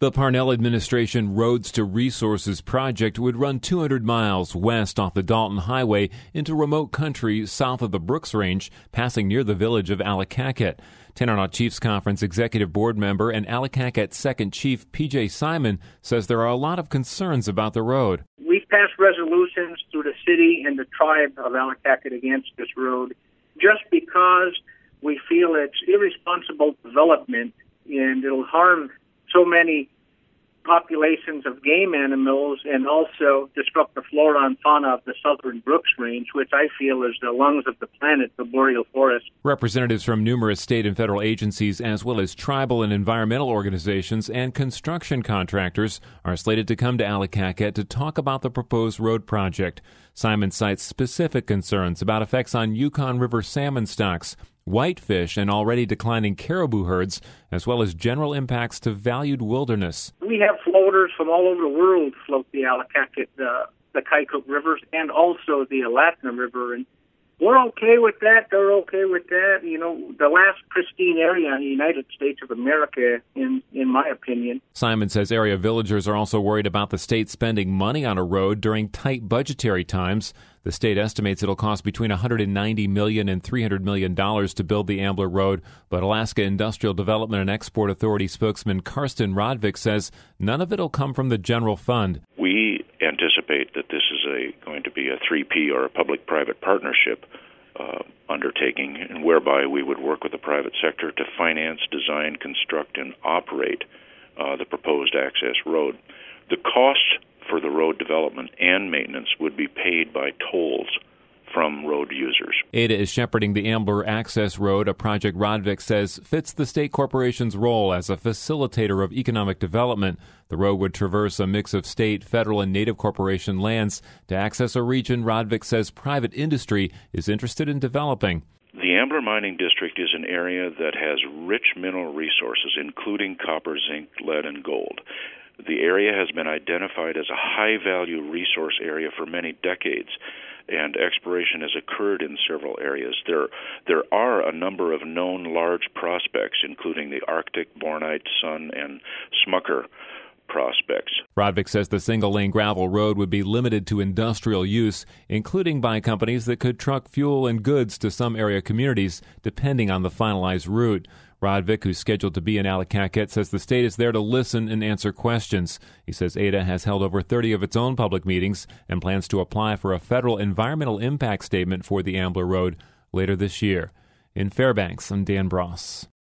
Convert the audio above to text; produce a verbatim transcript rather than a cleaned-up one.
The Parnell administration Roads to Resources project would run two hundred miles west off the Dalton Highway into remote country south of the Brooks Range, passing near the village of Allakaket. Tanana Chiefs Conference Executive Board member and Allakaket Second Chief P J Simon says there are a lot of concerns about the road. We've passed resolutions through the city and the tribe of Allakaket against this road just because we feel it's irresponsible development and it'll harm so many populations of game animals and also disrupt the flora and fauna of the southern Brooks Range, which I feel is the lungs of the planet, the boreal forest. Representatives from numerous state and federal agencies, as well as tribal and environmental organizations and construction contractors, are slated to come to Allakaket to talk about the proposed road project. Simon cites specific concerns about effects on Yukon River salmon stocks, whitefish, and already declining caribou herds, as well as general impacts to valued wilderness. We have floaters from all over the world float the Allakaket, uh, the Kaikuk rivers, and also the Alatna River, and we're okay with that. They're okay with that. You know, the last pristine area in the United States of America, in in my opinion. Simon says area villagers are also worried about the state spending money on a road during tight budgetary times. The state estimates it'll cost between one hundred ninety million dollars and three hundred million dollars to build the Ambler Road, but Alaska Industrial Development and Export Authority spokesman Karsten Rodvik says none of it'll come from the general fund. We anticipate that this is a going to be a three P or a public-private partnership uh, undertaking, and whereby we would work with the private sector to finance, design, construct, and operate uh, the proposed access road. The cost for the road development and maintenance would be paid by tolls from road users. A D A is shepherding the Ambler Access Road, a project Rodvik says fits the state corporation's role as a facilitator of economic development. The road would traverse a mix of state, federal, and native corporation lands to access a region Rodvik says private industry is interested in developing. The Ambler Mining District is an area that has rich mineral resources, including copper, zinc, lead, and gold. The area has been identified as a high-value resource area for many decades, and exploration has occurred in several areas. There, there are a number of known large prospects, including the Arctic, Bornite, Sun, and Smucker prospects. Rodvik says the single-lane gravel road would be limited to industrial use, including by companies that could truck fuel and goods to some area communities, depending on the finalized route. Rodvik, who's scheduled to be in Allakaket, says the state is there to listen and answer questions. He says A D A has held over thirty of its own public meetings and plans to apply for a federal environmental impact statement for the Ambler Road later this year. In Fairbanks, I'm Dan Bross.